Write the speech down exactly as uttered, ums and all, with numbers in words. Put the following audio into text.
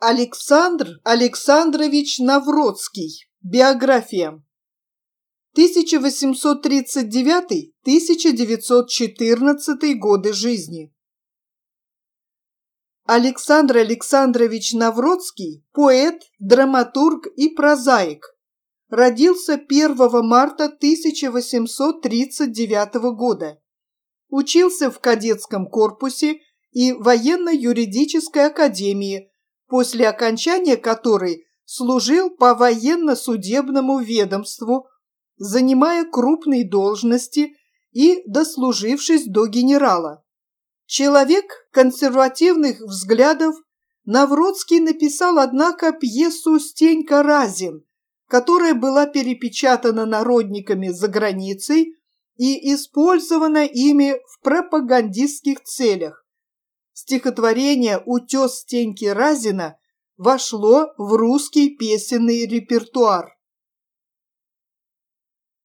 Александр Александрович Навродский. Биография. тысяча восемьсот тридцать девятый — тысяча девятьсот четырнадцатый годы жизни. Александр Александрович Навродский – поэт, драматург и прозаик. Родился первого марта тысяча восемьсот тридцать девятого года. Учился в кадетском корпусе и военно-юридической академии, после окончания которой служил по военно-судебному ведомству, занимая крупные должности и дослужившись до генерала. Человек консервативных взглядов, Навродский написал, однако, пьесу «Стенька Разин», которая была перепечатана народниками за границей и использована ими в пропагандистских целях. Стихотворение «Утес Стеньки Разина» вошло в русский песенный репертуар.